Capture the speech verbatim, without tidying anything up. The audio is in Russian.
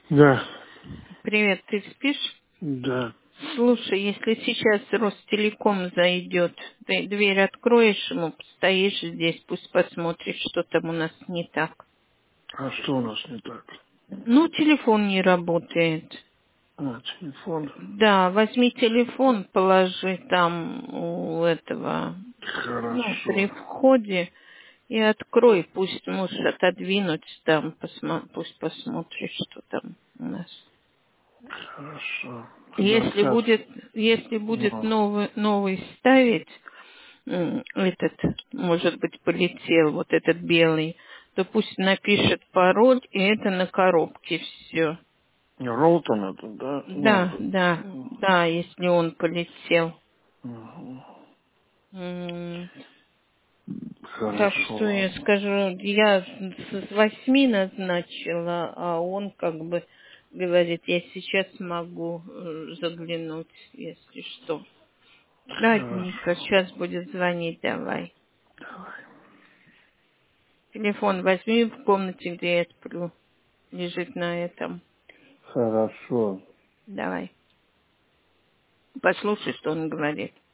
Да. Привет, ты спишь? Да. Слушай, если сейчас Ростелеком зайдет, ты дверь откроешь ему, стоишь здесь, пусть посмотрит, что там у нас не так. А что у нас не так? Ну, телефон не работает. А, телефон. Да, возьми телефон, положи там у этого, ну, при Хорошо. входе и открой, пусть можешь отодвинуть там, посма- пусть посмотрит, что там у нас. Хорошо. Тогда Если сейчас. будет, если будет Ну, новый, новый ставить, м, этот, может быть, полетел, вот этот белый, то пусть напишет пароль, и это на коробке все. Ролтон это, да? Ну, Да, это. да, да, если он полетел. Угу. М, Так что Хорошо. я скажу, я с восьми назначила, а он как бы говорит, я сейчас могу э, заглянуть, если что. Ладненько, Хорошо. сейчас будет звонить, давай. Давай. Телефон возьми в комнате, где я сплю. Лежит на этом. Хорошо. Давай. Послушай, что он говорит.